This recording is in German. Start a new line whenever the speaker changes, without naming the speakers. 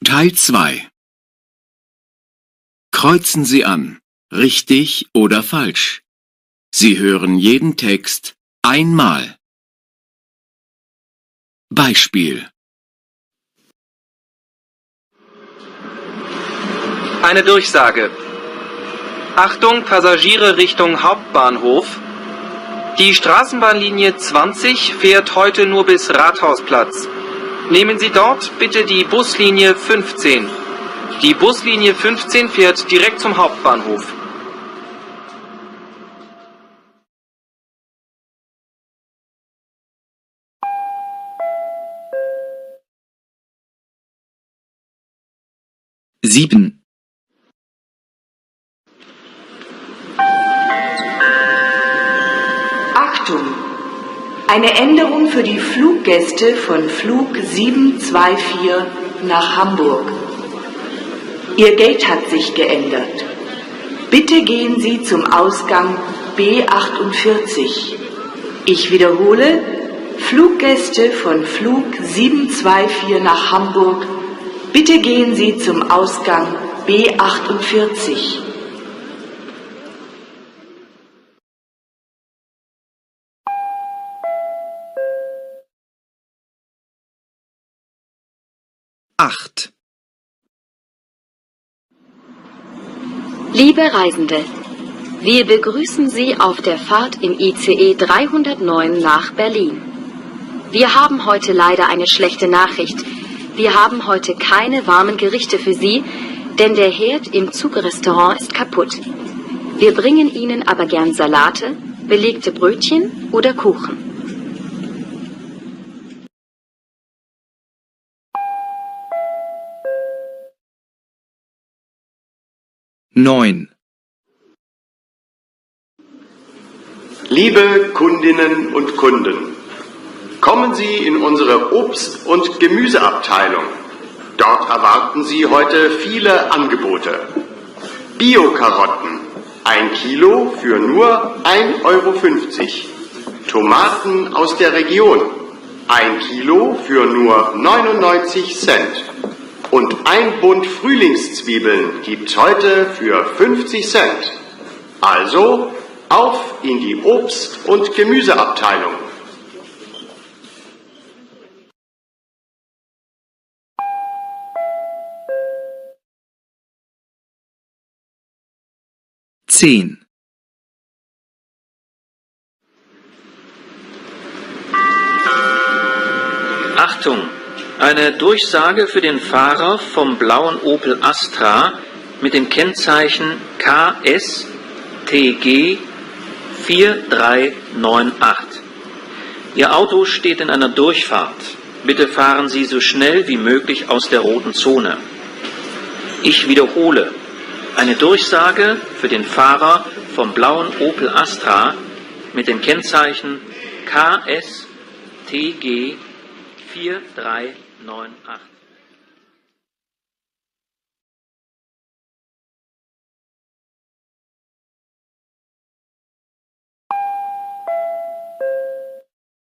Teil 2. Kreuzen Sie an, richtig oder falsch. Sie hören jeden Text einmal. Beispiel:
Eine Durchsage. Achtung, Passagiere Richtung Hauptbahnhof. Die Straßenbahnlinie 20 fährt heute nur bis Rathausplatz. Nehmen Sie dort bitte die Buslinie 15. Die Buslinie 15 fährt direkt zum Hauptbahnhof.
Sieben.
Achtung! Eine Änderung für die Fluggäste von Flug 724 nach Hamburg. Ihr Gate hat sich geändert. Bitte gehen Sie zum Ausgang B48. Ich wiederhole, Fluggäste von Flug 724 nach Hamburg, bitte gehen Sie zum Ausgang B48.
Acht.
Liebe Reisende, wir begrüßen Sie auf der Fahrt im ICE 309 nach Berlin. Wir haben heute leider eine schlechte Nachricht. Wir haben heute keine warmen Gerichte für Sie, denn der Herd im Zugrestaurant ist kaputt. Wir bringen Ihnen aber gern Salate, belegte Brötchen oder Kuchen.
Neun.
Liebe Kundinnen und Kunden, kommen Sie in unsere Obst- und Gemüseabteilung. Dort erwarten Sie heute viele Angebote. Bio-Karotten, 1 Kilo für nur 1,50 €. Tomaten aus der Region, 1 Kilo für nur 99 Cent. Und ein Bund Frühlingszwiebeln gibt's heute für 50 Cent. Also auf in die Obst- und Gemüseabteilung.
Zehn.
Achtung! Eine Durchsage für den Fahrer vom blauen Opel Astra mit dem Kennzeichen KSTG 4398. Ihr Auto steht in einer Durchfahrt. Bitte fahren Sie so schnell wie möglich aus der roten Zone. Ich wiederhole. Eine Durchsage für den Fahrer vom blauen Opel Astra mit dem Kennzeichen KSTG 4398.